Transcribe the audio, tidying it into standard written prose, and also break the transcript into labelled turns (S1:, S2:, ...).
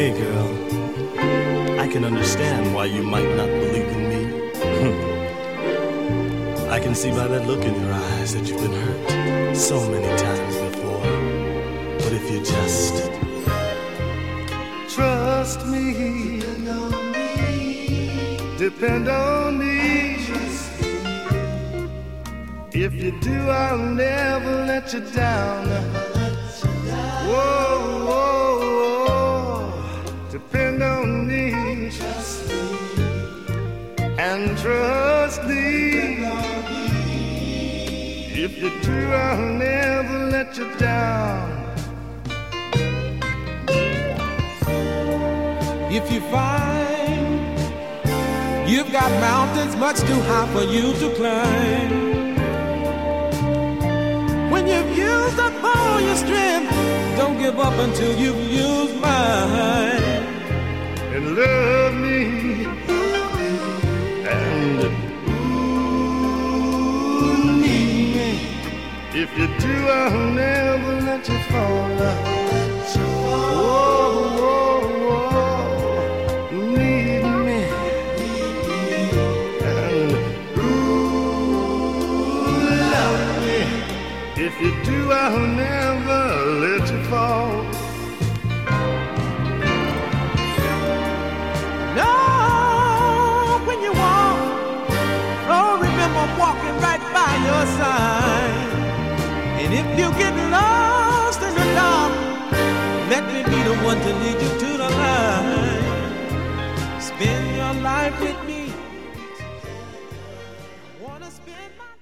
S1: Hey girl, I can understand why you might not believe in me. I can see by that look in your eyes that you've been hurt so many times before. But if you just trust me, depend on me. If you do, I'll never let you down. Whoa, whoa, whoa. Depend on me. And trust me. If you do, I'll never let you down.
S2: If you find you've got mountains much too high for you to climb, when you've used up all your strength, don't give up until you've used mine.
S1: And love me. And need me. If you do, I'll never let you fall. Whoa, whoa, whoa. Need me. And love me. If you do, I'll never let you fall.
S2: No, when you walk, oh, remember I'm walking right by your side. And if you get lost in the dark, let me be the one to lead you to the light. Spend your life with me. Wanna spend my